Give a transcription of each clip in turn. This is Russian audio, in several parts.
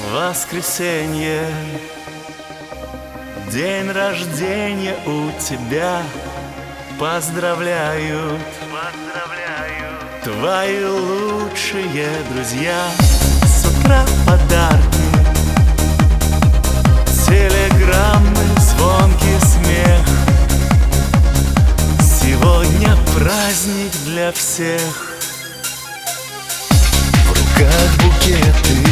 Воскресенье, день рождения у тебя. Поздравляют твои лучшие друзья. С утра подарки, телеграммы, звонкий смех. Сегодня праздник для всех. В руках букеты,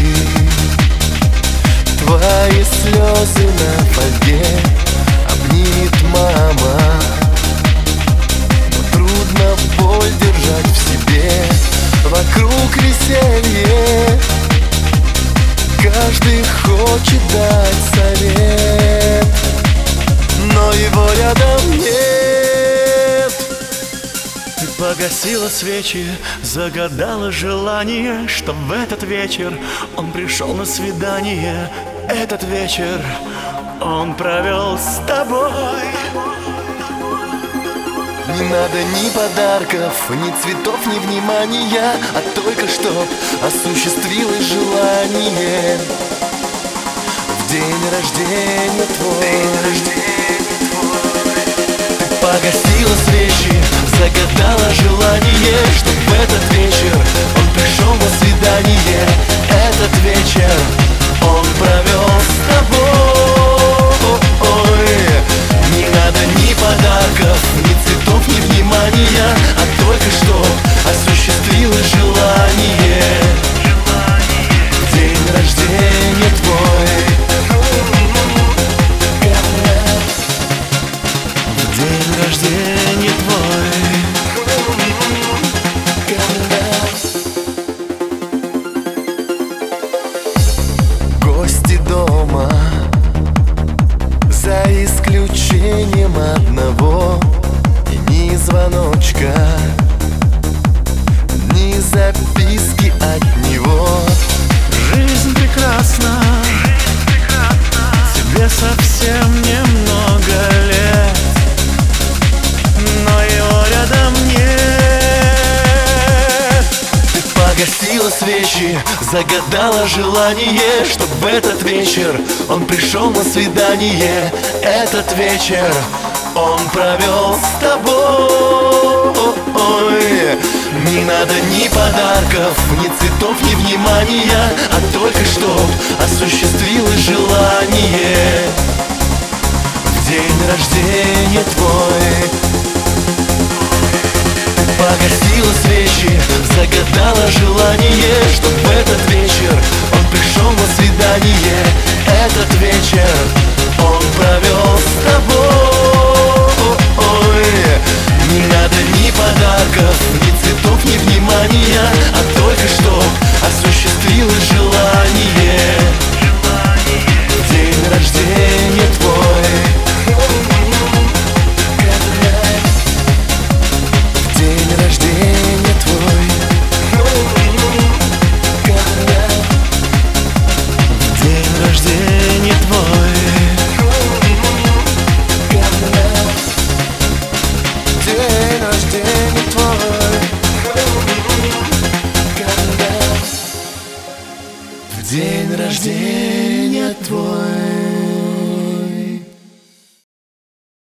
твои слезы на фольге. Обнимет мама, но трудно боль держать в себе. Вокруг веселье, каждый хочет дать совет, но его рядом нет. Ты погасила свечи, загадала желание, что в этот вечер он пришел на свидание. Этот вечер он провел с тобой. Не надо ни подарков, ни цветов, ни внимания, а только чтоб осуществилось желание. В день рождения твой ты погасила свечи, загадала желание, чтоб в этот вечер он пришел на свидание. Этот вечер он провел с тобой. Не надо ни подарков, ни цветов, ни внимания, а только что осуществилось желание. В день рождения твой, В день рождения твой. Гости дома, за исключением одного. И ни звоночка, ни записки от него. Жизнь прекрасна, тебе совсем немного лет, но его рядом нет. Ты погасила свечи, загадала желание, чтоб в этот вечер он пришел на свидание. Этот вечер он провел с тобой. Не надо ни подарков, ни цветов, ни внимания, а только чтоб осуществилось желание. В день рождения твой ты погасила свечи, загадала желание, чтоб в этот вечер он пришел на свидание. Этот вечер он провел с тобой. Не надо ни подарков, ни цветов, ни внимания, а только чтоб осуществилось желание. В день рождения твой, в день рождения твой, В день рождения твой. день рождения твой, в день рождения твой.